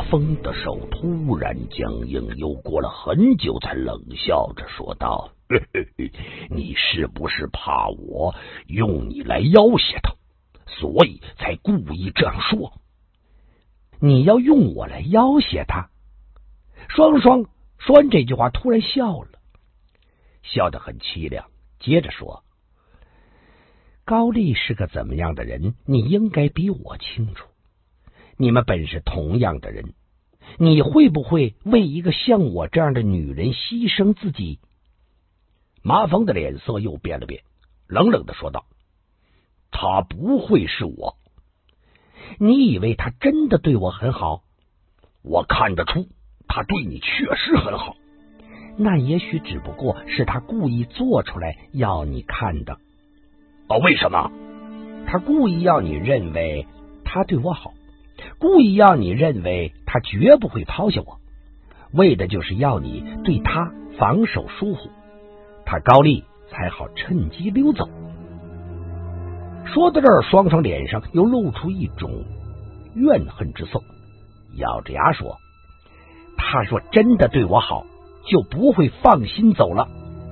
峰的手突然僵硬，又过了很久才冷笑着说道：“你是不是怕我用你来要挟他，所以才故意这样说？”“你要用我来要挟他？”双双说完这句话，突然笑了，笑得很凄凉，接着说：“高丽是个怎么样的人，你应该比我清楚。你们本是同样的人，你会不会为一个像我这样的女人牺牲自己？”麻风的脸色又变了变，冷冷的说道：“他不会是我。”“你以为他真的对我很好？”“我看得出他对你确实很好。”“那也许只不过是他故意做出来要你看的。”“为什么？”“他故意要你认为他对我好，故意要你认为他绝不会抛下我，为的就是要你对他防守疏忽，他高丽才好趁机溜走。”说到这儿，双双脸上又露出一种怨恨之色，咬着牙说：“他若真的对我好，就不会放心走了。”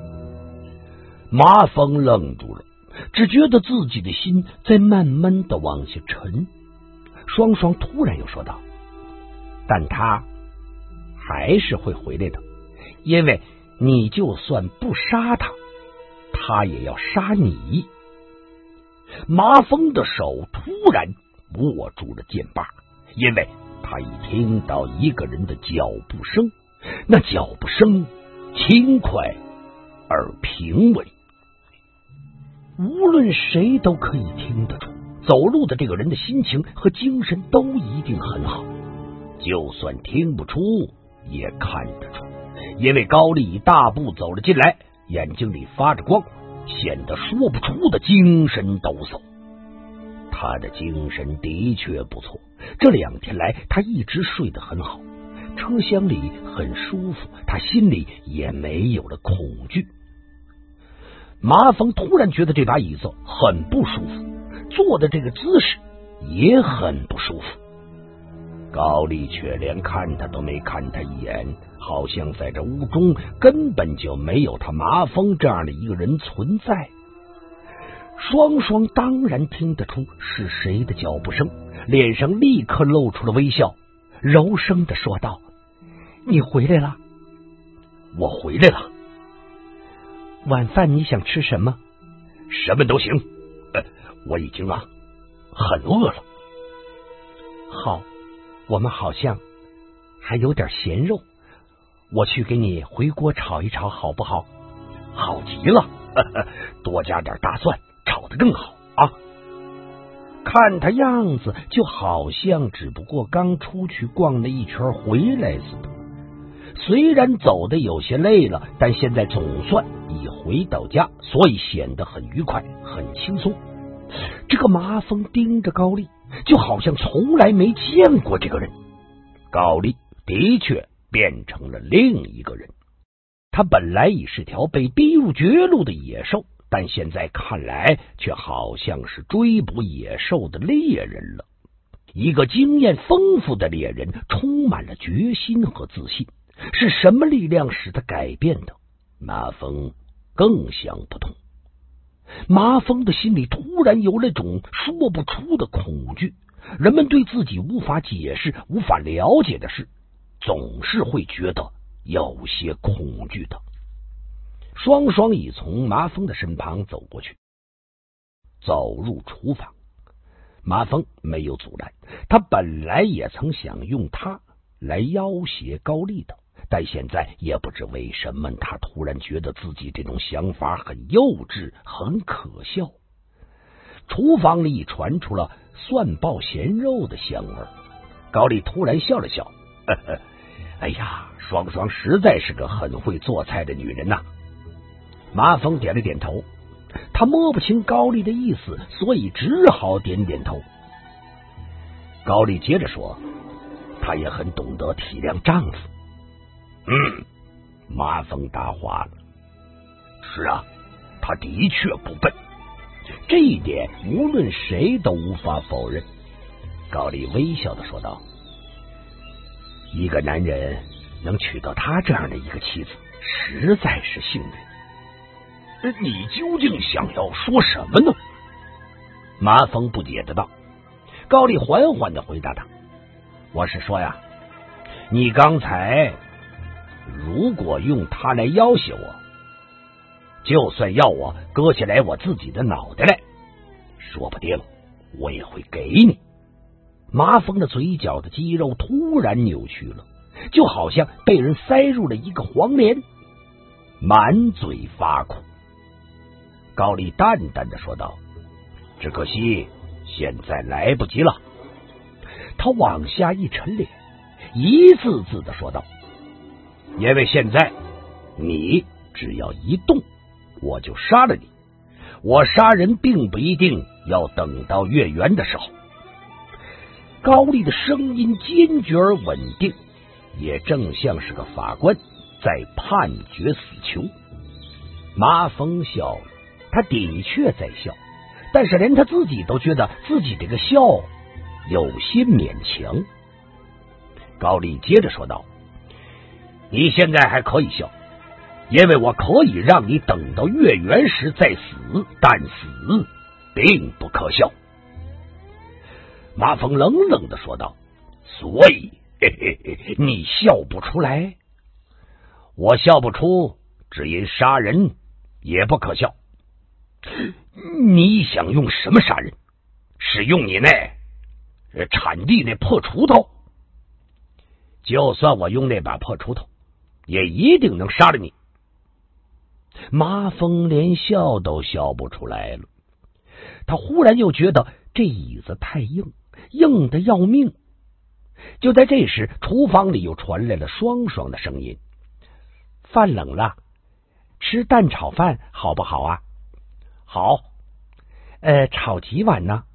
麻风愣住了，只觉得自己的心在慢慢的往下沉。双双突然又说道：“但他还是会回来的，因为你就算不杀他，他也要杀你。”麻风的手突然握住了剑把，因为他已听到一个人的脚步声，那脚步声轻快而平稳，无论谁都可以听得出走路的这个人的心情和精神都一定很好，就算听不出也看得出，因为高丽大步走了进来，眼睛里发着光，显得说不出的精神抖擞。他的精神的确不错，这2天来他一直睡得很好，车厢里很舒服，他心里也没有了恐惧。麻风突然觉得这把椅子很不舒服，坐的这个姿势也很不舒服。高丽却连看他都没看他一眼，好像在这屋中根本就没有他麻风这样的一个人存在。双双当然听得出是谁的脚步声，脸上立刻露出了微笑，柔声的说道：“你回来了。”“我回来了。”“晚饭你想吃什么？”“什么都行，我已经很饿了。”“好，我们好像还有点咸肉，我去给你回锅炒一炒好不好？”“好极了，多加点大蒜，炒得更好啊。”看他样子就好像只不过刚出去逛了一圈回来似的，虽然走得有些累了，但现在总算已回到家，所以显得很愉快很轻松。这个麻风盯着高丽，就好像从来没见过这个人。高丽的确变成了另一个人，他本来已是条被逼入绝路的野兽，但现在看来却好像是追捕野兽的猎人了。一个经验丰富的猎人，充满了决心和自信。是什么力量使他改变的？麻风更想不通。麻风的心里突然有了种说不出的恐惧。人们对自己无法解释、无法了解的事，总是会觉得有些恐惧的。双双已从麻风的身旁走过去，走入厨房。麻风没有阻拦，他本来也曾想用他来要挟高丽的，但现在也不知为什么，他突然觉得自己这种想法很幼稚，很可笑。厨房里传出了蒜爆咸肉的香味，高丽突然笑了笑，哎呀，双双实在是个很会做菜的女人呐。麻风点了点头，他摸不清高丽的意思，所以只好点点头。高丽接着说，她也很懂得体谅丈夫。麻风答话了，是啊，她的确不笨，这一点无论谁都无法否认。高丽微笑的说道， 一个男人能娶到他这样的一个妻子，实在是幸运。你究竟想要说什么呢？麻风不解的道。高丽缓缓的回答他：我是说呀，你刚才如果用它来要挟我，就算要我割下来我自己的脑袋来，说不定我也会给你。麻风的嘴角的肌肉突然扭曲了，就好像被人塞入了一个黄连，满嘴发苦。高丽淡淡的说道：只可惜现在来不及了。他往下一沉脸，一字字的说道：因为现在你只要一动，我就杀了你。我杀人并不一定要等到月圆的时候。高丽的声音坚决而稳定，也正像是个法官在判决死囚。麻风笑了，他的确在笑，但是连他自己都觉得自己这个笑有些勉强。高丽接着说道：你现在还可以笑，因为我可以让你等到月圆时再死，但死并不可笑。麻风冷冷的说道：所以你笑不出来？我笑不出，只因杀人也不可笑。你想用什么杀人？是用你那产地那破锄头？就算我用那把破锄头，也一定能杀了你。麻风连笑都笑不出来了。他忽然又觉得这椅子太硬，硬的要命。就在这时，厨房里又传来了双双的声音：饭冷了，吃蛋炒饭好不好啊？好。炒几碗呢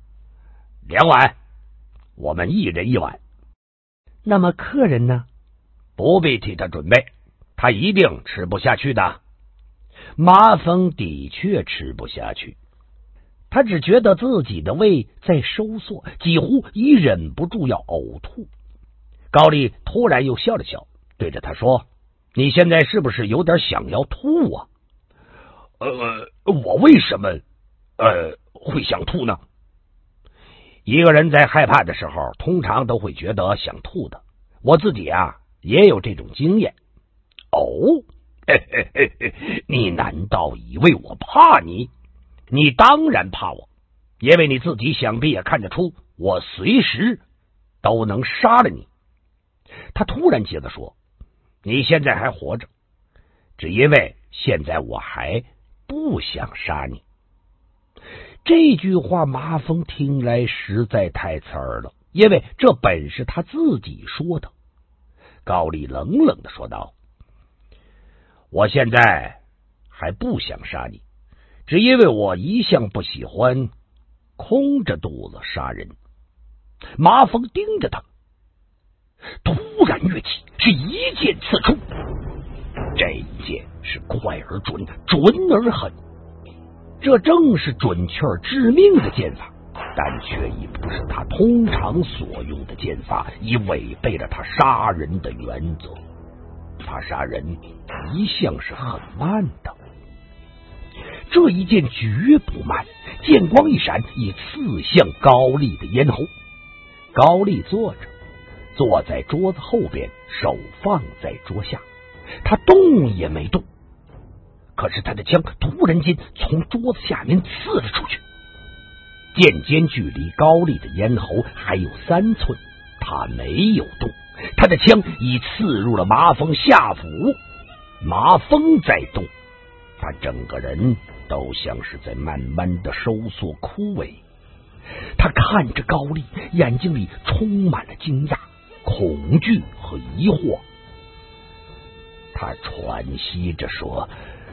？2碗，我们一人1碗。那么客人呢？不必替他准备，他一定吃不下去的。麻风的确吃不下去，他只觉得自己的胃在收缩，几乎已忍不住要呕吐。高丽突然又笑了笑，对着他说：你现在是不是有点想要吐啊？我为什么会想吐呢？一个人在害怕的时候，通常都会觉得想吐的。我自己也有这种经验。哦，你难道以为我怕你？你当然怕我，因为你自己想必也看得出，我随时都能杀了你。他突然接着说：你现在还活着，只因为现在我还不想杀你。这句话麻风听来实在太刺耳了，因为这本是他自己说的。高丽冷冷的说道：我现在还不想杀你，只因为我一向不喜欢空着肚子杀人。麻风盯着他，突然跃起，是一剑刺出。这一剑是快而准，准而狠，这正是准确而致命的剑法，但却已不是他通常所用的剑法，已违背了他杀人的原则。他杀人一向是很慢的，这一剑绝不慢，剑光一闪，已刺向高丽的咽喉。高丽坐在桌子后边，手放在桌下，他动也没动。可是他的枪突然间从桌子下面刺了出去，剑尖距离高丽的咽喉还有3寸，他没有动，他的枪已刺入了麻风下腹。麻风在动，他整个人都像是在慢慢的收缩枯萎。他看着高丽，眼睛里充满了惊讶、恐惧和疑惑。他喘息着说：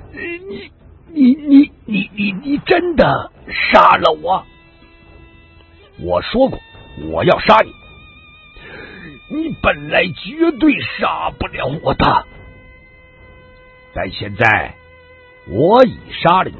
你真的杀了我？我说过我要杀你，你本来绝对杀不了我的，但现在我已杀了你。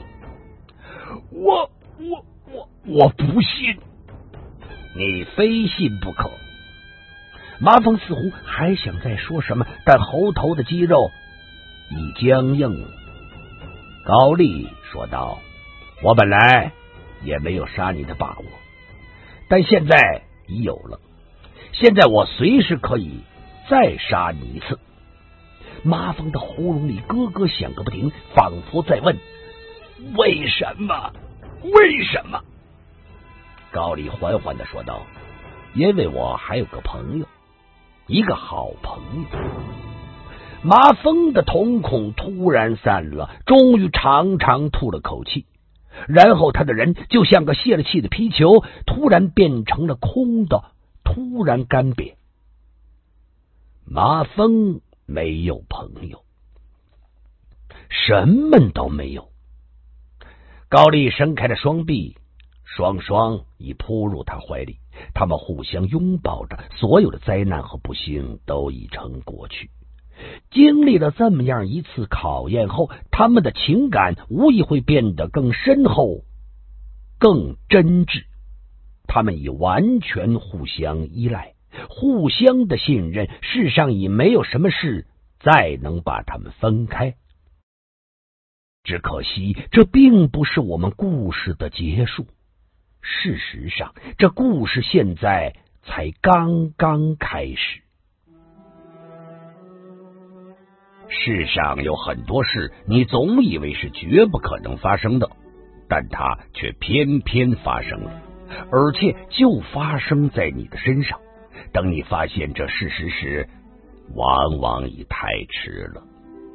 我不信。你非信不可。 麻风似乎还想再说什么，但喉头的肌肉已僵硬了。高丽说道：“我本来也没有杀你的把握，但现在已有了。现在我随时可以再杀你一次。”麻风的喉咙里咯咯响个不停，仿佛在问：“为什么？为什么？”高丽缓缓的说道：“因为我还有个朋友，一个好朋友。”麻风的瞳孔突然散了，终于长长吐了口气，然后他的人就像个泄了气的皮球，突然变成了空的，突然干瘪。麻风没有朋友，什么都没有。高丽伸开了双臂，双双已扑入他怀里，他们互相拥抱着，所有的灾难和不幸都已成过去。经历了这么样一次考验后，他们的情感无疑会变得更深厚、更真挚。他们已完全互相依赖，互相的信任，世上已没有什么事再能把他们分开。只可惜，这并不是我们故事的结束。事实上，这故事现在才刚刚开始。世上有很多事，你总以为是绝不可能发生的，但它却偏偏发生了，而且就发生在你的身上。等你发现这事实时，往往已太迟了。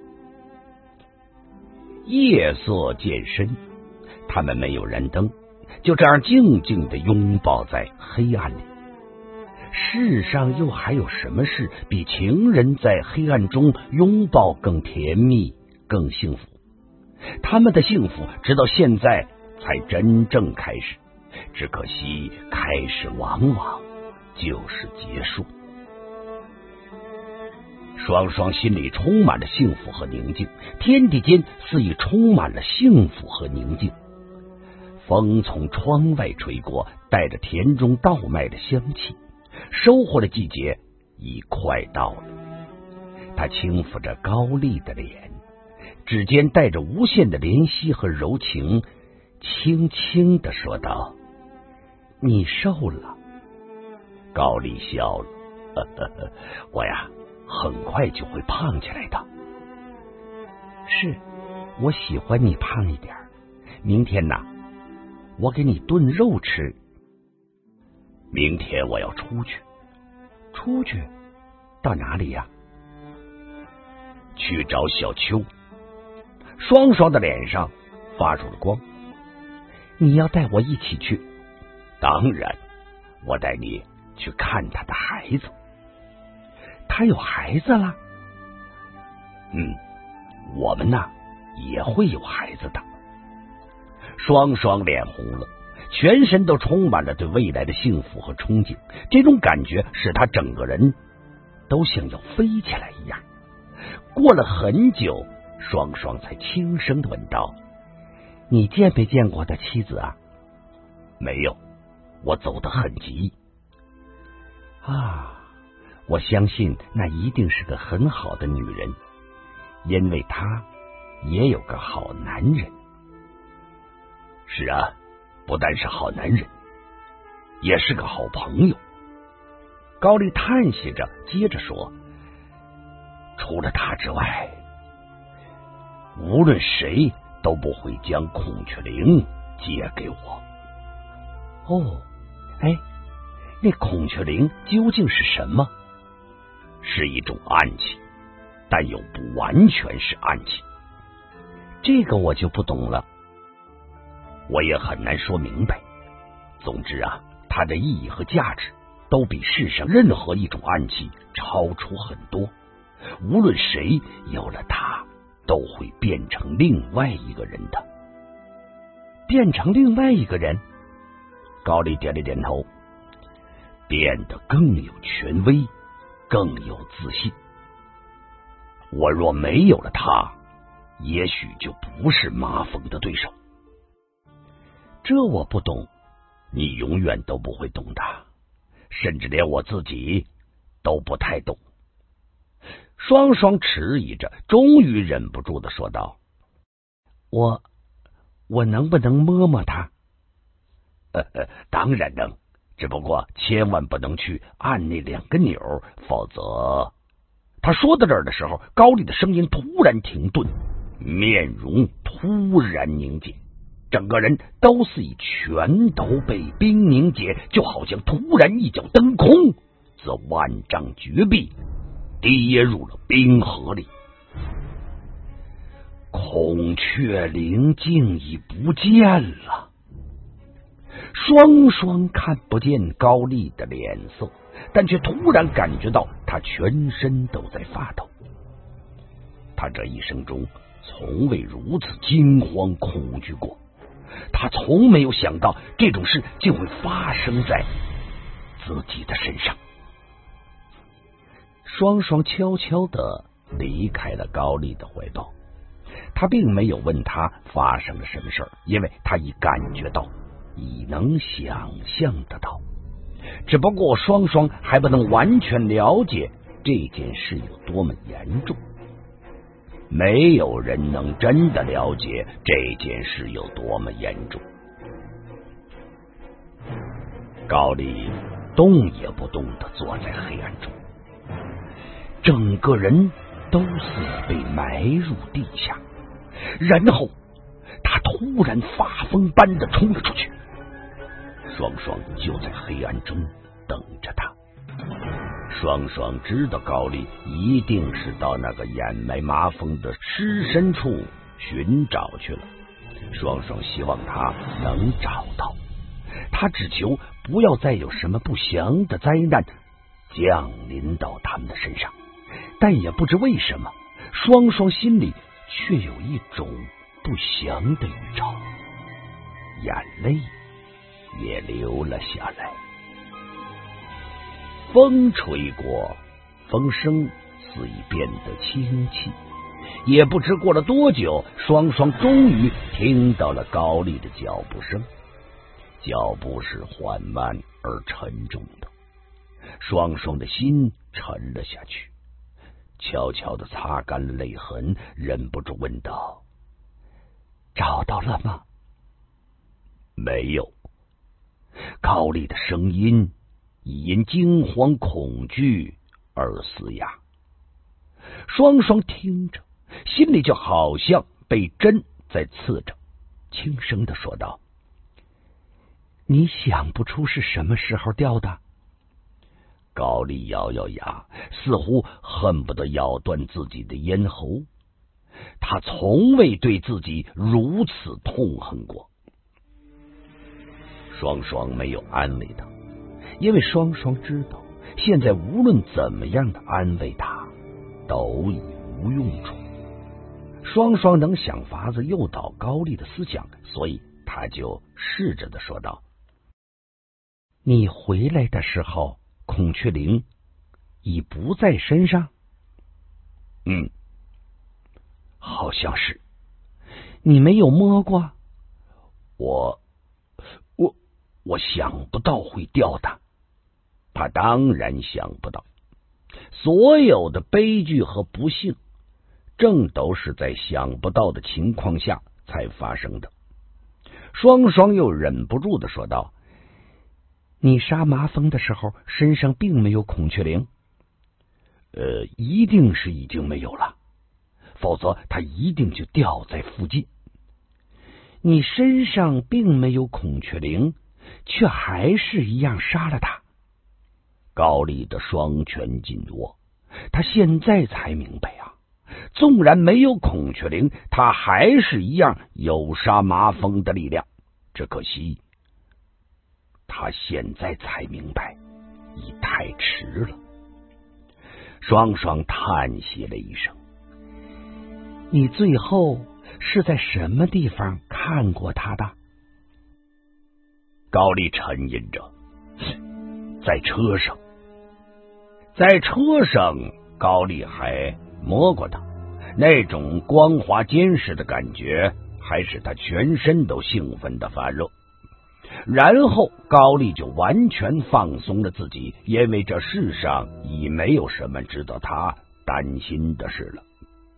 夜色渐深，他们没有燃灯，就这样静静的拥抱在黑暗里。世上又还有什么事比情人在黑暗中拥抱更甜蜜、更幸福？他们的幸福直到现在才真正开始，只可惜开始往往就是结束。双双心里充满了幸福和宁静，天地间似已充满了幸福和宁静。风从窗外吹过，带着田中稻麦的香气，收获的季节已快到了。他轻抚着高丽的脸，指尖带着无限的怜惜和柔情，轻轻地说道：“你瘦了。”高丽笑了：“我呀，很快就会胖起来的。”是，我喜欢你胖一点。明天呐，我给你炖肉吃。明天我要出去。出去？到哪里呀？去找小秋。双双的脸上发出了光。你要带我一起去？当然，我带你去看他的孩子。他有孩子了？我们呢也会有孩子的。双双脸红了，全身都充满了对未来的幸福和憧憬，这种感觉使他整个人都像要飞起来一样。过了很久，双双才轻声的问道：“你见没见过我的妻子啊？”没有，我走得很急。啊，我相信那一定是个很好的女人，因为她也有个好男人。是啊，不但是好男人，也是个好朋友。高丽叹息着，接着说：“除了他之外，无论谁都不会将孔雀翎借给我。”哦，哎，那孔雀翎究竟是什么？是一种暗器，但又不完全是暗器。这个我就不懂了。我也很难说明白。总之啊，它的意义和价值都比世上任何一种暗器超出很多。无论谁有了它，都会变成另外一个人的。变成另外一个人？高丽点了点头。变得更有权威，更有自信。我若没有了它，也许就不是麻风的对手。这我不懂，你永远都不会懂的，甚至连我自己都不太懂。双双迟疑着，终于忍不住的说道：“我能不能摸摸他？”当然能，只不过千万不能去按那2个钮，否则……他说到这儿的时候，高丽的声音突然停顿，面容突然凝结，整个人都似已全都被冰凝结，就好像突然一脚蹬空，自万丈绝壁跌入了冰河里。孔雀翎竟已不见了。双双看不见高丽的脸色，但却突然感觉到他全身都在发抖。他这一生中从未如此惊慌恐惧过，他从没有想到这种事竟会发生在自己的身上。双双悄悄地离开了高丽的怀抱，他并没有问他发生了什么事儿，因为他已感觉到，已能想象得到，只不过双双还不能完全了解这件事有多么严重。没有人能真的了解这件事有多么严重。高丽动也不动地坐在黑暗中，整个人都似已被埋入地下，然后他突然发疯般的冲了出去。双双就在黑暗中等着他。双双知道高丽一定是到那个掩埋麻风的尸身处寻找去了，双双希望他能找到，他只求不要再有什么不祥的灾难降临到他们的身上。但也不知为什么，双双心里却有一种不祥的预兆，眼泪也流了下来。风吹过，风声似已变得清晰，也不知过了多久，双双终于听到了高丽的脚步声，脚步是缓慢而沉重的。双双的心沉了下去，悄悄地擦干了泪痕，忍不住问道：“找到了吗？”没有。高丽的声音已因惊慌恐惧而嘶哑。双双听着，心里就好像被针在刺着，轻声地说道：“你想不出是什么时候掉的？”高丽咬咬牙，似乎恨不得咬断自己的咽喉。他从未对自己如此痛恨过。双双没有安慰他，因为双双知道，现在无论怎么样的安慰他，都已无用处。双双能想法子诱导高丽的思想，所以他就试着的说道：“你回来的时候，孔雀翎已不在身上？”“好像是。”“你没有摸过？”“我想不到会掉的。”他当然想不到，所有的悲剧和不幸正都是在想不到的情况下才发生的。双双又忍不住的说道：“你杀麻风的时候身上并没有孔雀翎？”“一定是已经没有了，否则它一定就掉在附近。”“你身上并没有孔雀翎，却还是一样杀了他。”高丽的双拳紧握，他现在才明白啊，纵然没有孔雀翎，他还是一样有杀麻风的力量。只可惜他现在才明白，已太迟了。双双叹息了一声：“你最后是在什么地方看过他的？”高丽沉吟着：“在车上。”在车上，高丽还摸过他，那种光滑坚实的感觉还使他全身都兴奋的发热。 然后高丽就完全放松了自己，因为这世上已没有什么值得他担心的事了。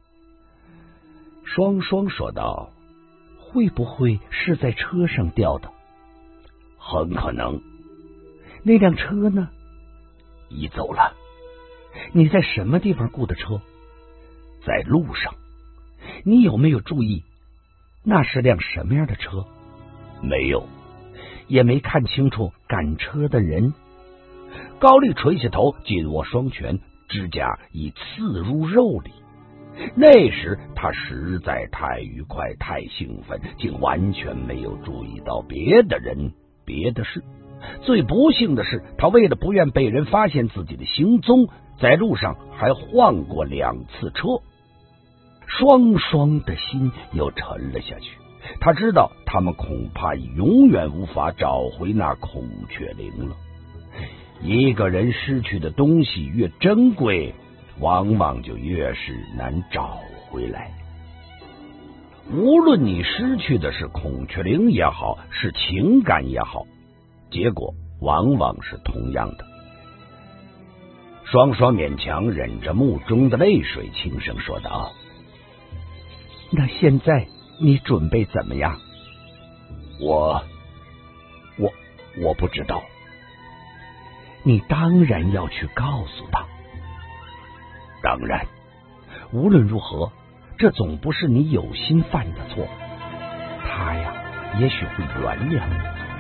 双双说道：会不会是在车上掉的？很可能。那辆车呢？移走了。你在什么地方雇的车？在路上。你有没有注意那是辆什么样的车？没有。也没看清楚赶车的人。高丽垂下头，紧握双拳，指甲已刺入肉里。那时他实在太愉快太兴奋，竟完全没有注意到别的人别的事。最不幸的是，他为了不愿被人发现自己的行踪，在路上还换过2次车。双双的心又沉了下去。他知道他们恐怕永远无法找回那孔雀翎了。一个人失去的东西越珍贵，往往就越是难找回来。无论你失去的是孔雀翎也好，是情感也好，结果往往是同样的。双双勉强忍着目中的泪水，轻声说道：那现在你准备怎么样？我不知道。你当然要去告诉他。当然，无论如何，这总不是你有心犯的错。他呀，也许会原谅你。